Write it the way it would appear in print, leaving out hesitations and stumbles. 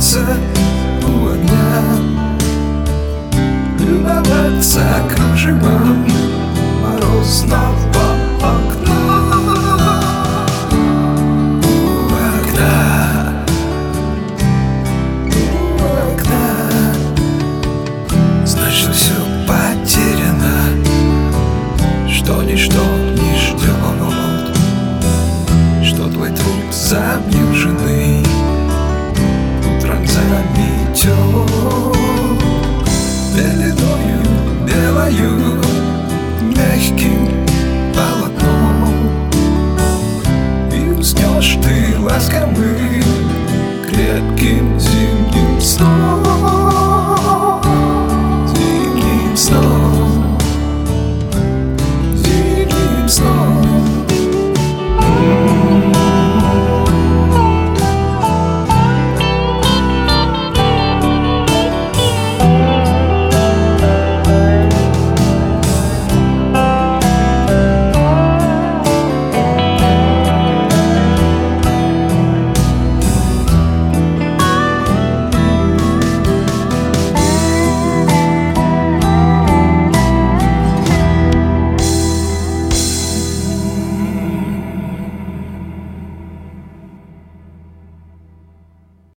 греться у огня, любоваться кружевом морозного окна. У окна, значит, все потеряно, что ничто не ждет, что твой труп замьюженный утром заметет пеленою белою, мягким полотном, и уснешь ты ласковым крепким зимним сном.